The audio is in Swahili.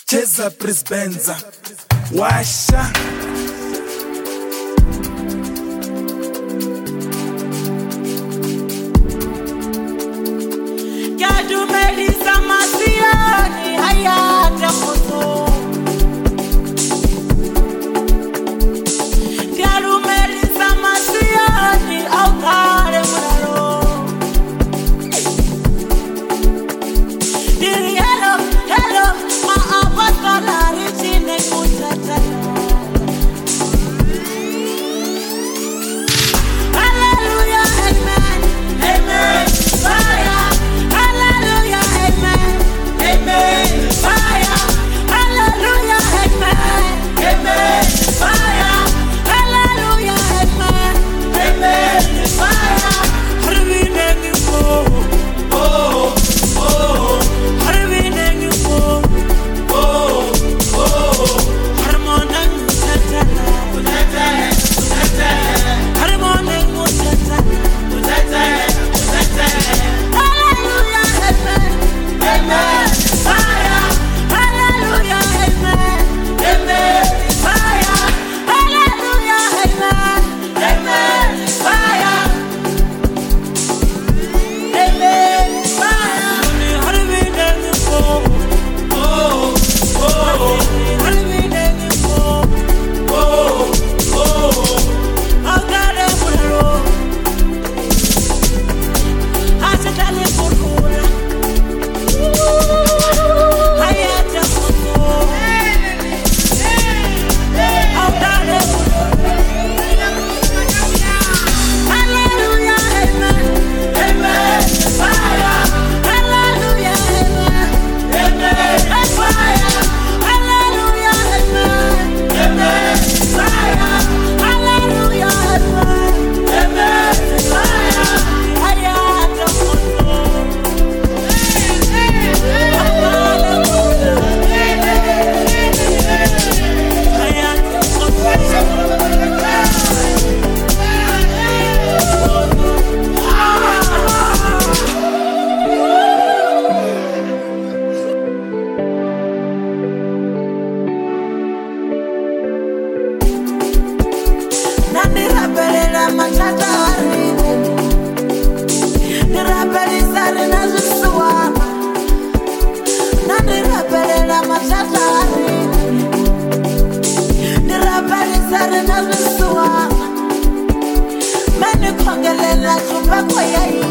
Cheza Prisbenza Washa Yadu Melissa Masiani Hayata Koto Yadu Melissa Masiani Aukare Muraro Diri hello Maapatala Richine Kutatala Hallelujah, amen, amen, fire. Hallelujah, amen, amen, fire. Hallelujah, amen, amen, fire. Hallelujah, amen, amen, fire. Harvine ni mo, oh, oh. Harvine ni mo, oh, oh. Harmona ni tatala, tatala, tatala. Harmona ni tatala, tatala, tatala. Hallelujah, amen, amen, fire. Hallelujah, amen, amen, fire. Hallelujah, amen, amen, fire. Amen, fire. Harvine ni mo, oh, oh. Harvine ni mo, oh, oh. Agare muraro, hasatale kurkura, hayata koto, agare muraro. Hallelujah, amen, amen, fire. Hallelujah, amen, amen, fire. Hallelujah, amen, amen, fire. Hallelujah, amen, amen, fire. Hayata koto, agare muraro, hayata koto. Nirapelera machatari, nirapelizare nazisuwana. Nirapelera machatari, nirapelizare nazisuwana. Meni kongelela chumba kwa yai.